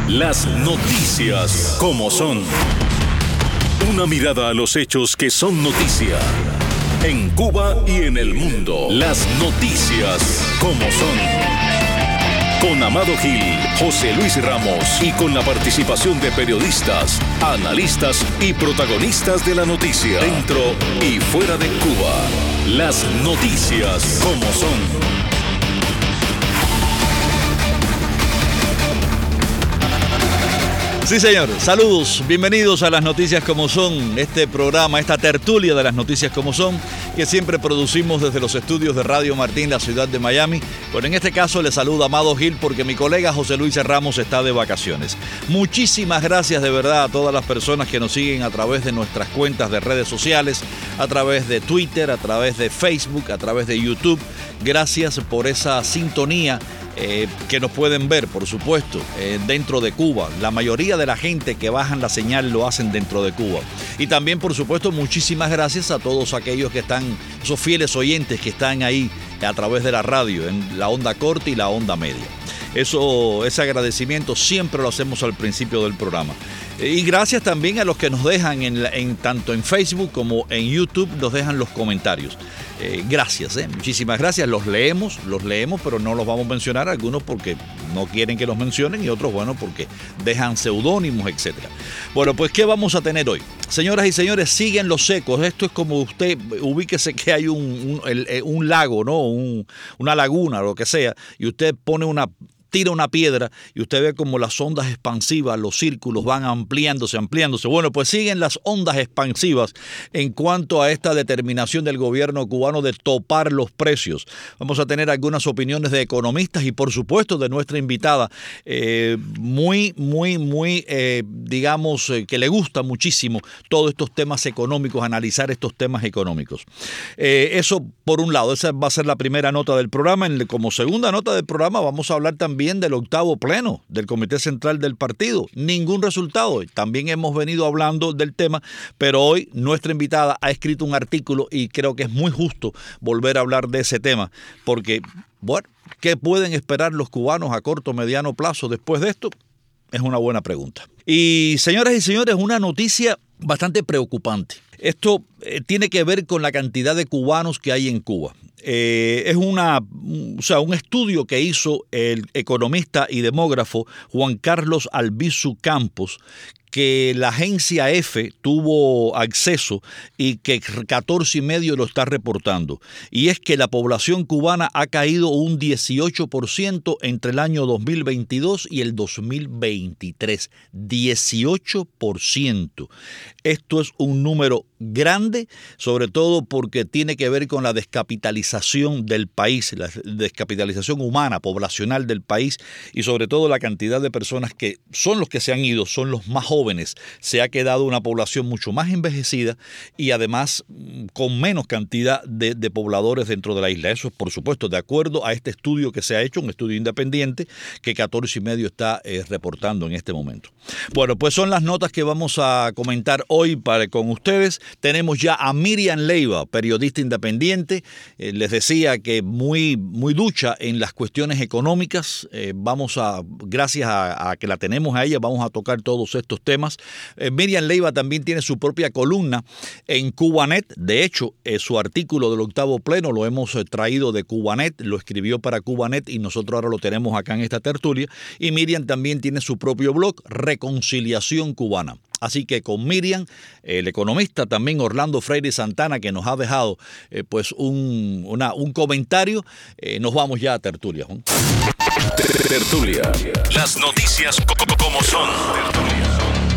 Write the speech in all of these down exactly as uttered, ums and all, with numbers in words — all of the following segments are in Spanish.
Las noticias como son. Una mirada a los hechos que son noticia. En Cuba y en el mundo. Las noticias como son. Con Amado Gil, José Luis Ramos y con la participación de periodistas, analistas y protagonistas de la noticia. Dentro y fuera de Cuba. Las noticias como son. Sí, señor. Saludos. Bienvenidos a Las Noticias Como Son. Este programa, esta tertulia de Las Noticias Como Son, que siempre producimos desde los estudios de Radio Martín, la ciudad de Miami. Bueno, en este caso le saluda Amado Gil porque mi colega José Luis Ramos está de vacaciones. Muchísimas gracias de verdad a todas las personas que nos siguen a través de nuestras cuentas de redes sociales, a través de Twitter, a través de Facebook, a través de YouTube. Gracias por esa sintonía. Eh, que nos pueden ver, por supuesto, eh, dentro de Cuba. La mayoría de la gente que bajan la señal lo hacen dentro de Cuba. Y también, por supuesto, muchísimas gracias a todos aquellos que están, esos fieles oyentes que están ahí a través de la radio, en la onda corta y la onda media. Eso, ese agradecimiento siempre lo hacemos al principio del programa. Y gracias también a los que nos dejan en, en tanto en Facebook como en YouTube, nos dejan los comentarios. Eh, gracias, eh, muchísimas gracias. Los leemos, los leemos, pero no los vamos a mencionar, algunos porque no quieren que los mencionen y otros, bueno, porque dejan seudónimos, etcétera. Bueno, pues, ¿qué vamos a tener hoy? Señoras y señores, siguen los secos. Esto es como usted, ubíquese que hay un, un, el, un lago, ¿no? Un, una laguna, lo que sea, y usted pone una... tira una piedra y usted ve como las ondas expansivas, los círculos van ampliándose, ampliándose. Bueno, pues siguen las ondas expansivas en cuanto a esta determinación del gobierno cubano de topar los precios. Vamos a tener algunas opiniones de economistas y, por supuesto, de nuestra invitada, eh, muy, muy, muy, eh, digamos, eh, que le gusta muchísimo todos estos temas económicos, analizar estos temas económicos. Eh, eso, por un lado, esa va a ser la primera nota del programa. En, como segunda nota del programa vamos a hablar también del octavo pleno del Comité Central del Partido. Ningún resultado. También hemos venido hablando del tema, pero hoy nuestra invitada ha escrito un artículo y creo que es muy justo volver a hablar de ese tema, porque, bueno, ¿qué pueden esperar los cubanos a corto o mediano plazo después de esto? Es una buena pregunta. Y, señoras y señores, una noticia bastante preocupante. Esto eh, tiene que ver con la cantidad de cubanos que hay en Cuba. Eh, es una, o sea, un estudio que hizo el economista y demógrafo Juan Carlos Albizu Campos, que la agencia EFE tuvo acceso y que catorce y medio lo está reportando. Y es que la población cubana ha caído un dieciocho por ciento entre el año dos mil veintidós y el dos mil veintitrés. dieciocho por ciento. Esto es un número grande, sobre todo porque tiene que ver con la descapitalización del país, la descapitalización humana, poblacional del país, y sobre todo la cantidad de personas que son los que se han ido, son los más jóvenes. Se ha quedado una población mucho más envejecida y además con menos cantidad de, de pobladores dentro de la isla. Eso es, por supuesto, de acuerdo a este estudio que se ha hecho, un estudio independiente que catorce y medio está eh, reportando en este momento. Bueno, pues son las notas que vamos a comentar hoy para, con ustedes. Tenemos ya a Miriam Leiva, periodista independiente. Eh, les decía que muy, muy ducha en las cuestiones económicas. Eh, vamos a, gracias a, a que la tenemos a ella, vamos a tocar todos estos temas. Temas. Eh, Miriam Leiva también tiene su propia columna en Cubanet. De hecho, eh, su artículo del octavo pleno lo hemos eh, traído de Cubanet, lo escribió para Cubanet y nosotros ahora lo tenemos acá en esta tertulia. Y Miriam también tiene su propio blog, Reconciliación Cubana. Así que con Miriam, el economista también Orlando Freire Santana, que nos ha dejado eh, pues un, una, un comentario, eh, nos vamos ya a tertulia. ¿no? Tertulia. Las noticias como son. Tertulia.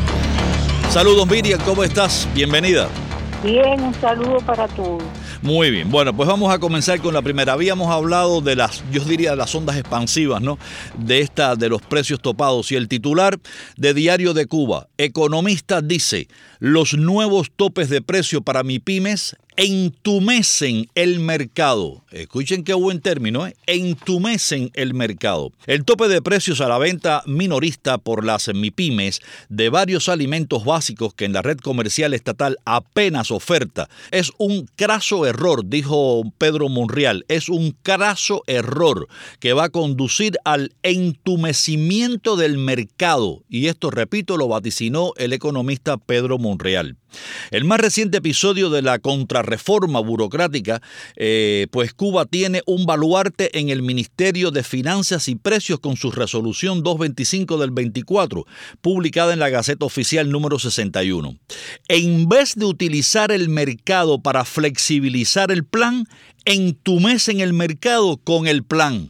Saludos, Miriam, ¿cómo estás? Bienvenida. Bien, un saludo para todos. Muy bien, bueno, pues vamos a comenzar con la primera. Habíamos hablado de las, yo diría, de las ondas expansivas, ¿no? De esta, de los precios topados. Y el titular de Diario de Cuba, economista dice, los nuevos topes de precio para MIPYMES entumecen el mercado. Escuchen qué buen término, ¿eh? Entumecen el mercado. El tope de precios a la venta minorista por las MIPYMES de varios alimentos básicos que en la red comercial estatal apenas oferta es un craso error, dijo Pedro Monreal. Es un craso error que va a conducir al entumecimiento del mercado. Y esto, repito, lo vaticinó el economista Pedro Monreal. El más reciente episodio de la contrarreforma burocrática, eh, pues Cuba tiene un baluarte en el Ministerio de Finanzas y Precios con su resolución doscientos veinticinco del veinticuatro, publicada en la Gaceta Oficial número sesenta y uno. En vez de utilizar el mercado para flexibilizar el plan, entumecen el mercado con el plan.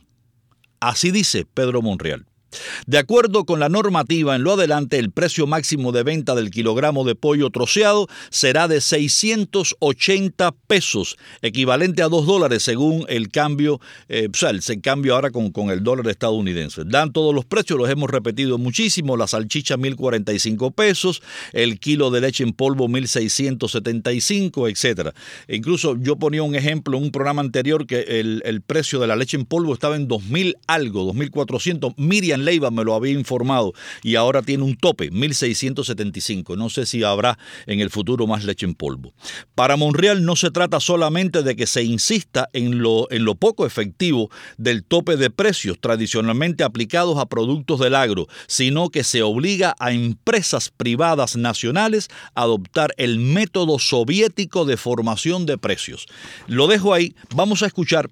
Así dice Pedro Monreal. De acuerdo con la normativa, en lo adelante el precio máximo de venta del kilogramo de pollo troceado será de seiscientos ochenta pesos, equivalente a dos dólares según el cambio, eh, o sea, el cambio ahora con, con el dólar estadounidense. Dan todos los precios, los hemos repetido muchísimo: la salchicha mil cuarenta y cinco pesos, el kilo de leche en polvo mil seiscientos setenta y cinco, etcétera. E incluso yo ponía un ejemplo en un programa anterior que el, el precio de la leche en polvo estaba en dos mil algo, dos mil cuatrocientos. Miriam Leiva me lo había informado y ahora tiene un tope, mil seiscientos setenta y cinco. No sé si habrá en el futuro más leche en polvo. Para Monreal no se trata solamente de que se insista en lo, en lo poco efectivo del tope de precios tradicionalmente aplicados a productos del agro, sino que se obliga a empresas privadas nacionales a adoptar el método soviético de formación de precios. Lo dejo ahí. Vamos a escuchar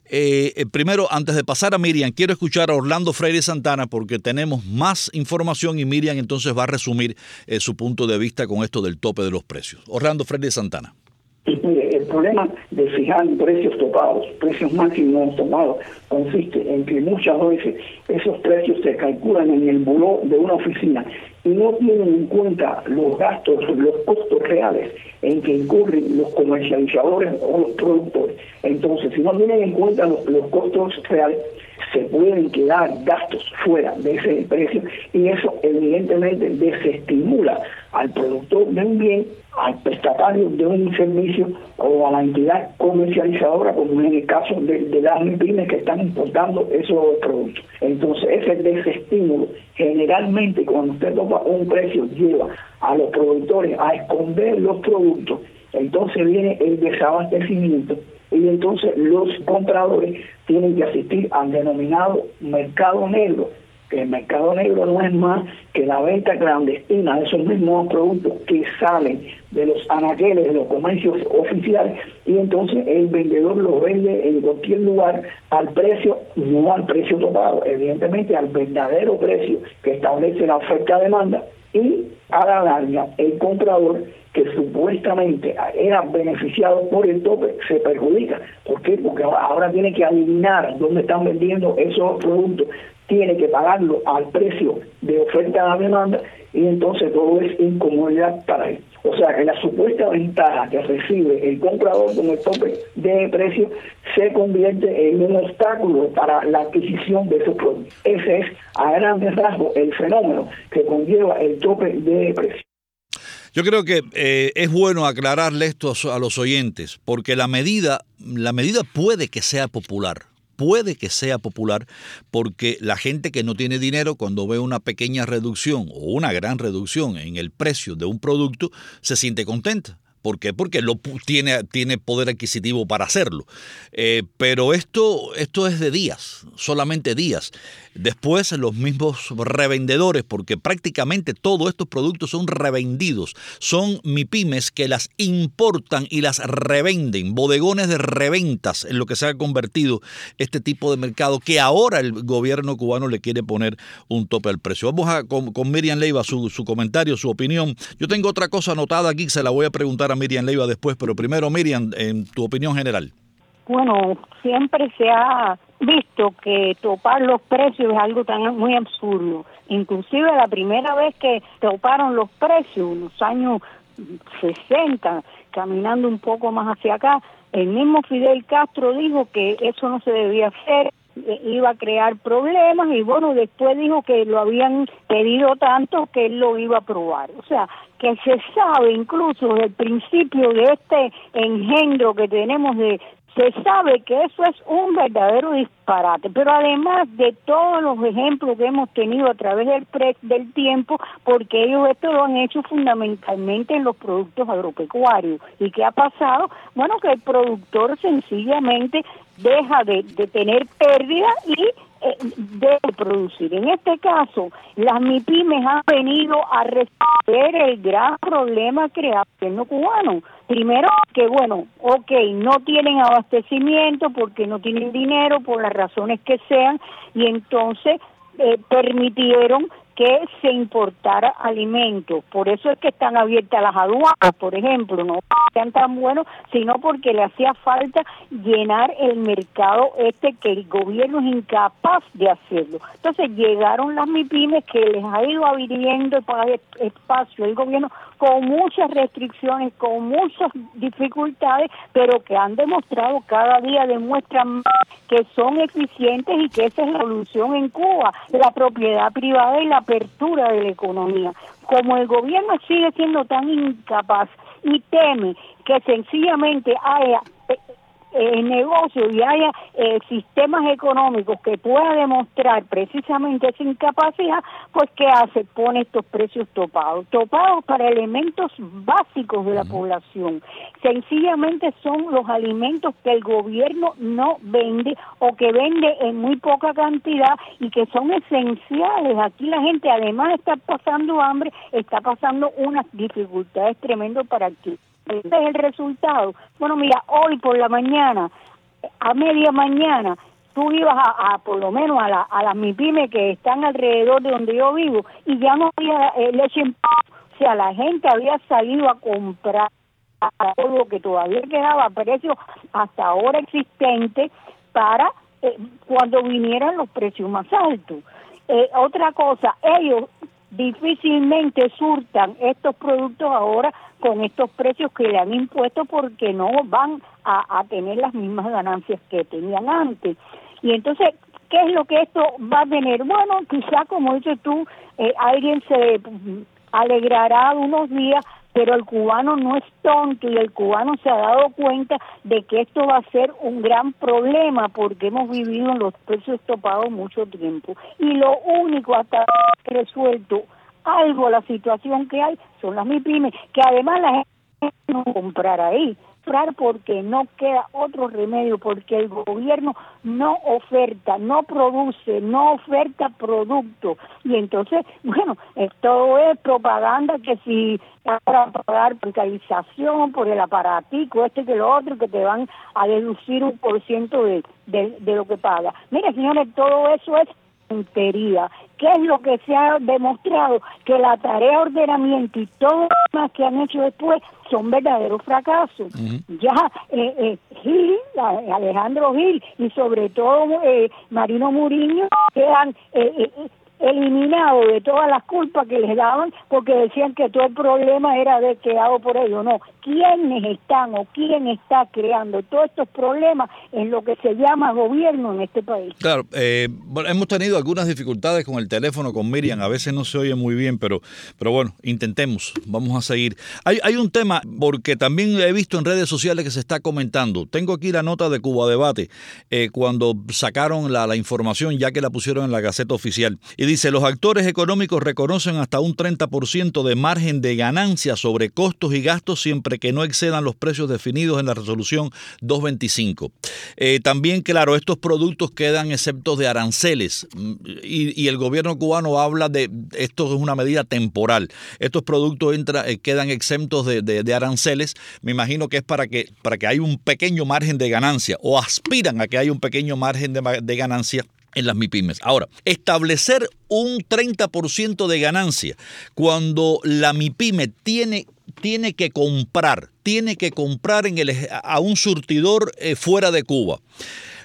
Eh, primero, antes de pasar a Miriam, quiero escuchar a Orlando Freire Santana porque tenemos más información y Miriam entonces va a resumir eh, su punto de vista con esto del tope de los precios. Orlando Freire Santana. El problema de fijar precios topados, precios máximos topados, consiste en que muchas veces esos precios se calculan en el buró de una oficina y no tienen en cuenta los gastos, los costos reales en que incurren los comercializadores o los productores. Entonces, si no tienen en cuenta los, los costos reales, se pueden quedar gastos fuera de ese precio y eso evidentemente desestimula al productor de un bien, al prestatario de un servicio o a la entidad comercializadora, como en el caso de, de las MIPYMES que están importando esos productos. Entonces ese desestímulo generalmente cuando usted topa un precio lleva a los productores a esconder los productos, entonces viene el desabastecimiento y entonces los compradores tienen que asistir al denominado mercado negro, que el mercado negro no es más que la venta clandestina de esos mismos productos que salen de los anaqueles, de los comercios oficiales, y entonces el vendedor los vende en cualquier lugar al precio, no al precio topado, evidentemente al verdadero precio que establece la oferta-demanda, y a la larga el comprador que supuestamente era beneficiado por el tope se perjudica. ¿Por qué? Porque ahora tiene que adivinar dónde están vendiendo esos productos, tiene que pagarlo al precio de oferta a demanda y entonces todo es incomodidad para él. O sea que la supuesta ventaja que recibe el comprador con el tope de precio se convierte en un obstáculo para la adquisición de esos productos. Ese es a grandes rasgos el fenómeno que conlleva el tope de precio. Yo creo que eh, es bueno aclararle esto a los oyentes, porque la medida, la medida puede que sea popular. Puede que sea popular porque la gente que no tiene dinero, cuando ve una pequeña reducción o una gran reducción en el precio de un producto, se siente contenta. ¿Por qué? Porque lo tiene, tiene poder adquisitivo para hacerlo. Eh, pero esto, esto es de días, solamente días. Después los mismos revendedores, porque prácticamente todos estos productos son revendidos. Son MIPYMES que las importan y las revenden. Bodegones de reventas en lo que se ha convertido este tipo de mercado que ahora el gobierno cubano le quiere poner un tope al precio. Vamos a, con, con Miriam Leiva, su, su comentario, su opinión. Yo tengo otra cosa anotada aquí, se la voy a preguntar a Miriam Leiva después, pero primero, Miriam, en tu opinión general. Bueno, siempre se ha visto que topar los precios es algo tan muy absurdo. Inclusive la primera vez que toparon los precios, en los años sesenta, caminando un poco más hacia acá, el mismo Fidel Castro dijo que eso no se debía hacer, eh, iba a crear problemas y bueno, después dijo que lo habían pedido tanto que él lo iba a aprobar. O sea, que se sabe incluso desde el principio de este engendro que tenemos de se sabe que eso es un verdadero disparate, pero además de todos los ejemplos que hemos tenido a través del, pre, del tiempo, porque ellos esto lo han hecho fundamentalmente en los productos agropecuarios. ¿Y qué ha pasado? Bueno, que el productor sencillamente deja de, de tener pérdida y eh, de producir. En este caso, las MIPYMES han venido a resolver el gran problema creado en el gobierno cubano. Primero, que bueno, ok, no tienen abastecimiento porque no tienen dinero, por las razones que sean, y entonces eh, permitieron que se importara alimentos. Por eso es que están abiertas las aduanas, por ejemplo, no sean tan buenos, sino porque le hacía falta llenar el mercado este que el gobierno es incapaz de hacerlo. Entonces llegaron las MIPYMES que les ha ido abriendo espacio el gobierno con muchas restricciones, con muchas dificultades, pero que han demostrado, cada día demuestran más que son eficientes y que esa es la solución en Cuba, la propiedad privada y la apertura de la economía. Como el gobierno sigue siendo tan incapaz y teme que sencillamente haya eh, eh, negocio y haya eh, sistemas económicos que puedan demostrar precisamente esa incapacidad, pues ¿qué hace? Pone estos precios topados, topados para elementos básicos de la uh-huh. población. Sencillamente son los alimentos que el gobierno no vende o que vende en muy poca cantidad y que son esenciales. Aquí la gente, además de estar pasando hambre, está pasando unas dificultades tremendas para aquí. Este es el resultado. Bueno, mira, hoy por la mañana, a media mañana, tú ibas a, a por lo menos a, la, a las MIPYMES que están alrededor de donde yo vivo y ya no había eh, leche en polvo. O sea, la gente había salido a comprar algo que todavía quedaba a precio hasta ahora existente para eh, cuando vinieran los precios más altos. Eh, otra cosa, ellos difícilmente surtan estos productos ahora con estos precios que le han impuesto porque no van a, a tener las mismas ganancias que tenían antes. Y entonces, ¿qué es lo que esto va a tener? Bueno, quizá como dices tú, eh, alguien se alegrará unos días, pero el cubano no es tonto y el cubano se ha dado cuenta de que esto va a ser un gran problema porque hemos vivido en los precios topados mucho tiempo. Y lo único hasta resuelto algo la situación que hay son las MIPYMES, que además la gente no comprar ahí, comprar porque no queda otro remedio, porque el gobierno no oferta, no produce, no oferta producto. Y entonces, bueno, todo es propaganda que si para pagar bancarización por el aparatico, este que lo otro, que te van a deducir un por ciento de, de, de lo que paga. Mire, señores, todo eso es tontería. ¿Qué es lo que se ha demostrado? Que la tarea de ordenamiento y todo lo demás que han hecho después son verdaderos fracasos. Uh-huh. Ya eh, eh, Gil, Alejandro Gil y sobre todo eh, Marino Muriño quedan eh, eh, eliminados de todas las culpas que les daban porque decían que todo el problema era de creado por ellos. No, ¿quiénes están o quién está creando todos estos problemas en lo que se llama gobierno en este país? Claro, eh, bueno, hemos tenido algunas dificultades con el teléfono con Miriam, a veces no se oye muy bien, pero, pero bueno, intentemos, vamos a seguir. Hay, hay un tema, porque también he visto en redes sociales que se está comentando, tengo aquí la nota de Cuba Debate, eh, cuando sacaron la, la información ya que la pusieron en la Gaceta Oficial, y dice, los actores económicos reconocen hasta un treinta por ciento de margen de ganancia sobre costos y gastos siempre que no excedan los precios definidos en la resolución doscientos veinticinco. Eh, también, claro, estos productos quedan exentos de aranceles y, y el gobierno cubano habla de esto es una medida temporal. Estos productos entra, eh, quedan exentos de, de, de aranceles. Me imagino que es para que, para que haya un pequeño margen de ganancia o aspiran a que haya un pequeño margen de, de ganancia en las MIPYMES. Ahora, establecer un treinta por ciento de ganancia cuando la MIPYME tiene, tiene que comprar, tiene que comprar en el, a un surtidor eh, fuera de Cuba.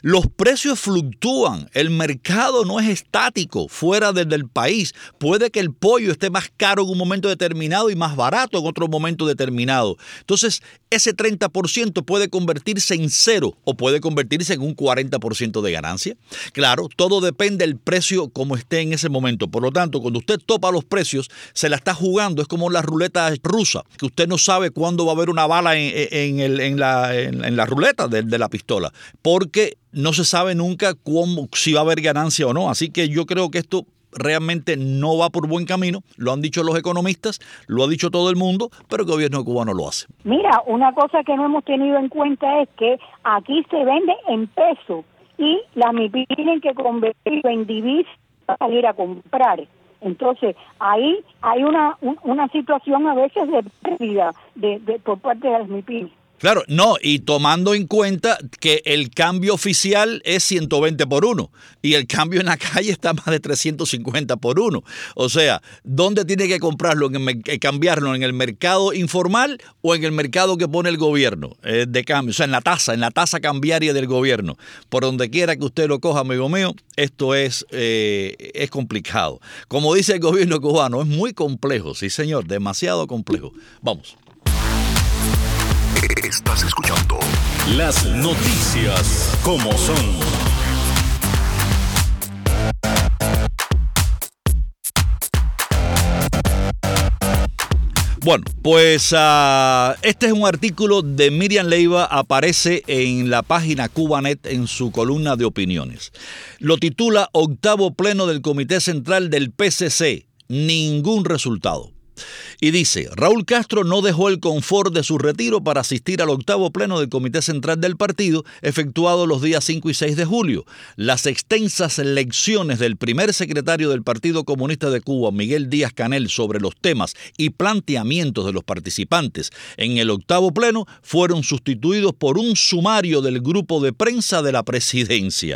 Los precios fluctúan, el mercado no es estático fuera del, del país. Puede que el pollo esté más caro en un momento determinado y más barato en otro momento determinado. Entonces, ese treinta por ciento puede convertirse en cero o puede convertirse en un cuarenta por ciento de ganancia. Claro, todo depende del precio como esté en ese momento. Por lo tanto, cuando usted topa los precios, se la está jugando. Es como la ruleta rusa, que usted no sabe cuándo va a haber una bala en, en, el, en, la, en, en la ruleta de, de la pistola, porque no se sabe nunca cómo, si va a haber ganancia o no. Así que yo creo que esto realmente no va por buen camino. Lo han dicho los economistas, lo ha dicho todo el mundo, pero el gobierno cubano lo hace. Mira, una cosa que no hemos tenido en cuenta es que aquí se vende en pesos y las M I P I tienen que convertirlo en divisas para salir a comprar. Entonces, ahí hay una una situación a veces de pérdida de, de, por parte de las M I P I. Claro, no, y tomando en cuenta que el cambio oficial es ciento veinte por uno y el cambio en la calle está más de trescientos cincuenta por uno. O sea, ¿dónde tiene que comprarlo? ¿En el, cambiarlo en el mercado informal o en el mercado que pone el gobierno eh, de cambio? O sea, en la tasa, en la tasa cambiaria del gobierno. Por donde quiera que usted lo coja, amigo mío, esto es, eh, es complicado. Como dice el gobierno cubano, es muy complejo, sí señor, demasiado complejo. Vamos. Estás escuchando las noticias como son. Bueno, pues uh, este es un artículo de Miriam Leiva, aparece en la página Cubanet en su columna de opiniones. Lo titula Octavo Pleno del Comité Central del P C C, ningún resultado. Y dice, Raúl Castro no dejó el confort de su retiro para asistir al octavo pleno del Comité Central del partido, efectuado los días cinco y seis de julio. Las extensas lecciones del primer secretario del Partido Comunista de Cuba, Miguel Díaz-Canel, sobre los temas y planteamientos de los participantes en el octavo pleno fueron sustituidos por un sumario del grupo de prensa de la presidencia.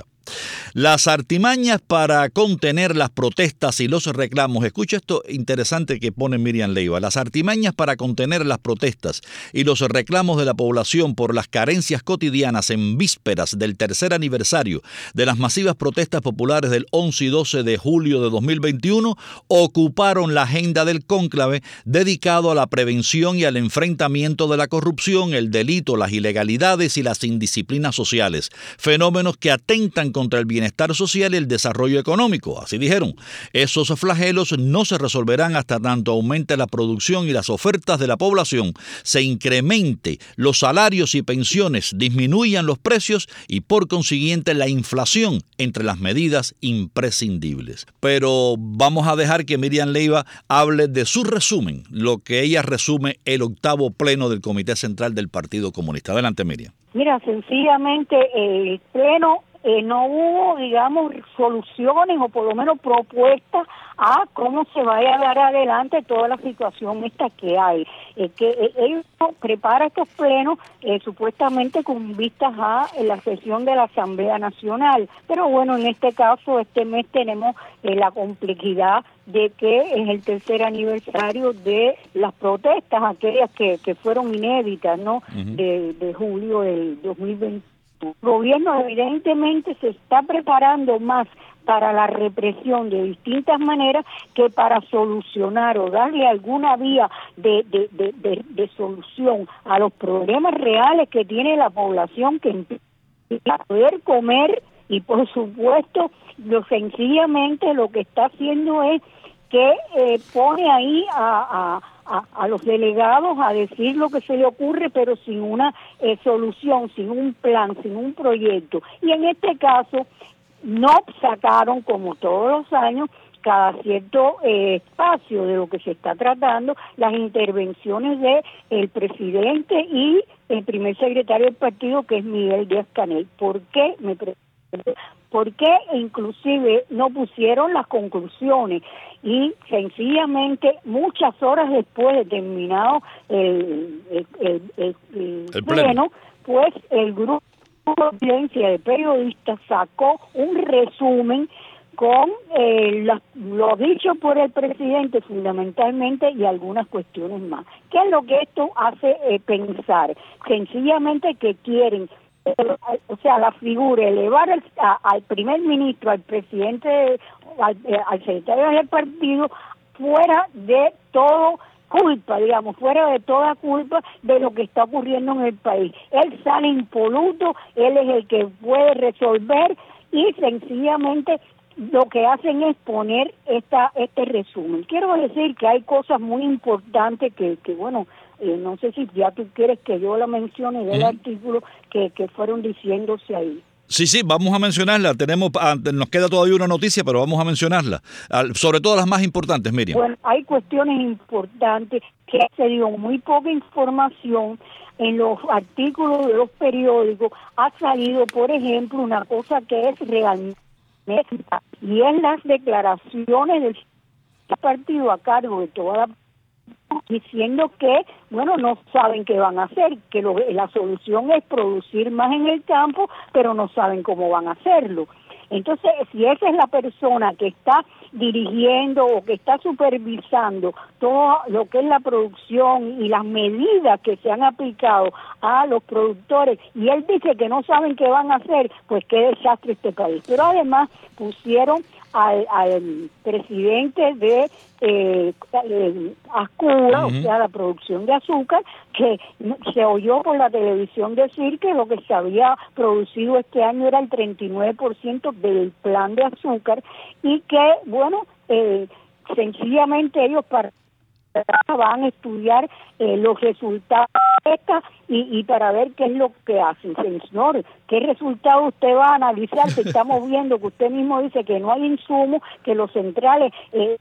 Las artimañas para contener las protestas y los reclamos, escucha esto interesante que pone Miriam Leiva, las artimañas para contener las protestas y los reclamos de la población por las carencias cotidianas en vísperas del tercer aniversario de las masivas protestas populares del once y doce de julio de dos mil veintiuno ocuparon la agenda del cónclave dedicado a la prevención y al enfrentamiento de la corrupción, el delito, las ilegalidades y las indisciplinas sociales, fenómenos que atentan contra el bienestar social y el desarrollo económico. Así dijeron, esos flagelos no se resolverán hasta tanto aumente la producción y las ofertas de la población, se incremente los salarios y pensiones, disminuyan los precios y por consiguiente la inflación entre las medidas imprescindibles. Pero vamos a dejar que Miriam Leiva hable de su resumen, lo que ella resume el octavo pleno del Comité Central del Partido Comunista. Adelante, Miriam. Mira, sencillamente el pleno Eh, no hubo, digamos, soluciones o por lo menos propuestas a cómo se vaya a dar adelante toda la situación esta que hay. Eh, que eh, él prepara estos plenos eh, supuestamente con vistas a eh, la sesión de la Asamblea Nacional, pero bueno, en este caso, este mes tenemos eh, la complejidad de que es el tercer aniversario de las protestas, aquellas que, que fueron inéditas, ¿no? Uh-huh. de, de julio del dos mil veinte. El gobierno evidentemente se está preparando más para la represión de distintas maneras que para solucionar o darle alguna vía de, de, de, de, de solución a los problemas reales que tiene la población, que empieza a poder comer y por supuesto lo sencillamente lo que está haciendo es que eh, pone ahí a, a A, a los delegados a decir lo que se le ocurre, pero sin una eh, solución, sin un plan, sin un proyecto. Y en este caso no sacaron, como todos los años, cada cierto eh, espacio de lo que se está tratando, las intervenciones de el presidente y el primer secretario del partido, que es Miguel Díaz-Canel. ¿Por qué? Me pregunto. ¿Por qué inclusive no pusieron las conclusiones? Y sencillamente, muchas horas después de terminado el, el, el, el, el, el pleno, pues el grupo de periodistas sacó un resumen con eh, la, lo dicho por el presidente fundamentalmente y algunas cuestiones más. ¿Qué es lo que esto hace eh, pensar? Sencillamente que quieren o sea, la figura, elevar al, a, al primer ministro, al presidente, al, al secretario del partido, fuera de todo culpa, digamos, fuera de toda culpa de lo que está ocurriendo en el país. Él sale impoluto, él es el que puede resolver y sencillamente lo que hacen es poner esta este resumen. Quiero decir que hay cosas muy importantes que, que bueno, eh, no sé si ya tú quieres que yo la mencione del uh-huh. artículo que, que fueron diciéndose ahí. Sí, sí, vamos a mencionarla. Tenemos, nos queda todavía una noticia, pero vamos a mencionarla. Sobre todo las más importantes, Miriam. Bueno, hay cuestiones importantes que se dio muy poca información en los artículos de los periódicos. Ha salido, por ejemplo, una cosa que es realmente, y es las declaraciones del partido a cargo de toda la diciendo que, bueno, no saben qué van a hacer, que lo, la solución es producir más en el campo, pero no saben cómo van a hacerlo. Entonces, si esa es la persona que está dirigiendo o que está supervisando todo lo que es la producción y las medidas que se han aplicado a los productores, y él dice que no saben qué van a hacer, pues qué desastre este país. Pero además pusieron al, al presidente de eh, eh, Ascua, uh-huh. o sea, la producción de azúcar, que se oyó por la televisión decir que lo que se había producido este año era el treinta y nueve por ciento del plan de azúcar, y que, bueno, eh, sencillamente ellos para van a estudiar eh, los resultados de esta y, y para ver qué es lo que hacen. Señor, ¿qué resultado usted va a analizar? Si estamos viendo que usted mismo dice que no hay insumos, que los centrales eh,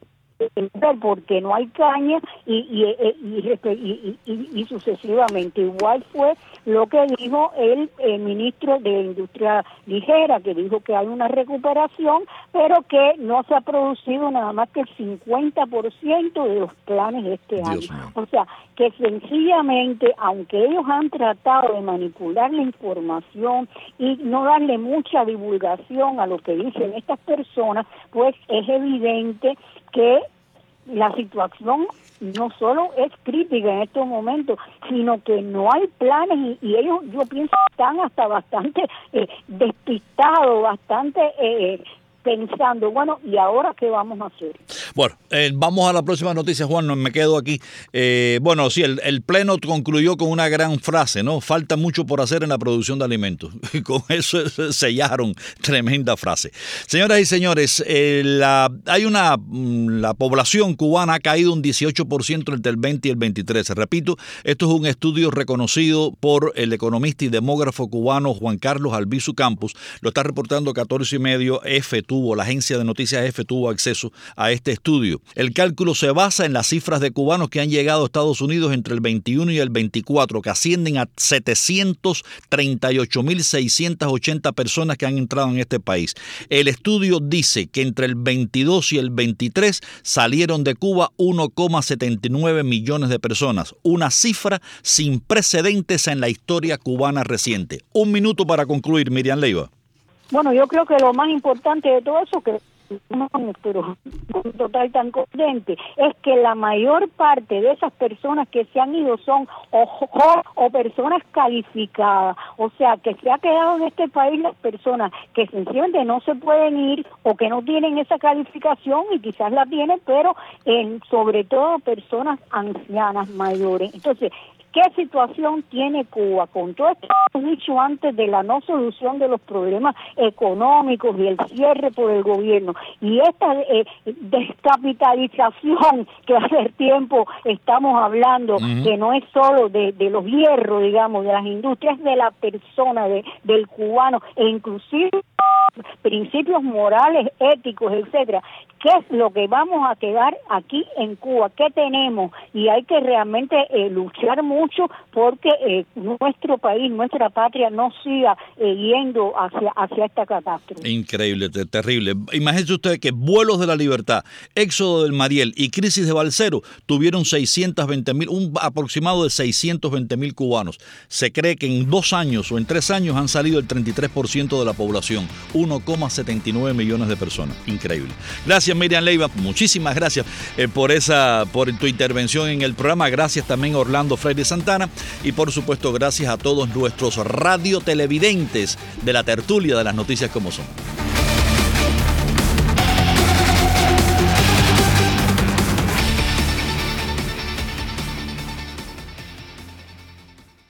porque no hay caña y y, y, y, y, y sucesivamente. Igual fue lo que dijo el, el ministro de Industria Ligera, que dijo que hay una recuperación, pero que no se ha producido nada más que el cincuenta por ciento de los planes de este año. O sea, que sencillamente, aunque ellos han tratado de manipular la información y no darle mucha divulgación a lo que dicen estas personas, pues es evidente que la situación no solo es crítica en estos momentos, sino que no hay planes y, y ellos, yo pienso, están hasta bastante eh, despistados, bastante eh, pensando, bueno, ¿y ahora qué vamos a hacer? Bueno, eh, vamos a la próxima noticia, Juan, no me quedo aquí. Eh, bueno, sí, el, el Pleno concluyó con una gran frase, ¿no? Falta mucho por hacer en la producción de alimentos. Y con eso sellaron tremenda frase. Señoras y señores, eh, la, hay una, la población cubana ha caído un dieciocho por ciento entre el veinte y el veintitrés. Repito, esto es un estudio reconocido por el economista y demógrafo cubano Juan Carlos Albizu Campos. Lo está reportando catorce y medio F. Tuvo, la agencia de noticias F tuvo acceso a este estudio. El cálculo se basa en las cifras de cubanos que han llegado a Estados Unidos entre el veintiuno y el veinticuatro, que ascienden a setecientos treinta y ocho mil seiscientas ochenta personas que han entrado en este país. El estudio dice que entre el veintidós y el veintitrés salieron de Cuba uno coma setenta y nueve millones de personas, una cifra sin precedentes en la historia cubana reciente. Un minuto para concluir, Miriam Leiva. Bueno, yo creo que lo más importante de todo eso, que no, pero con total tan contente, es que la mayor parte de esas personas que se han ido son o, o, o personas calificadas, o sea, que se ha quedado en este país las personas que sencillamente no se pueden ir o que no tienen esa calificación y quizás la tienen, pero en, sobre todo personas ancianas, mayores. Entonces, ¿qué situación tiene Cuba? Con todo esto que hemos dicho antes de la no solución de los problemas económicos y el cierre por el gobierno y esta eh, descapitalización que hace tiempo estamos hablando, uh-huh. que no es solo de, de los hierros, digamos, de las industrias, de la persona, de, del cubano, e inclusive principios morales, éticos, etcétera. ¿Qué es lo que vamos a quedar aquí en Cuba? ¿Qué tenemos? Y hay que realmente eh, luchar mucho porque eh, nuestro país, nuestra patria no siga eh, yendo hacia, hacia esta catástrofe. Increíble, te, terrible. Imagínense ustedes que Vuelos de la Libertad, Éxodo del Mariel y Crisis de Balsero tuvieron seiscientos veinte mil, un aproximado de seiscientos veinte mil cubanos. Se cree que en dos años o en tres años han salido el treinta y tres por ciento de la población, uno coma setenta y nueve millones de personas. Increíble. Gracias. Gracias, Miriam Leiva, muchísimas gracias eh, por esa, por tu intervención en el programa. Gracias también a Orlando Freire Santana y por supuesto gracias a todos nuestros radiotelevidentes de la tertulia de las noticias como son.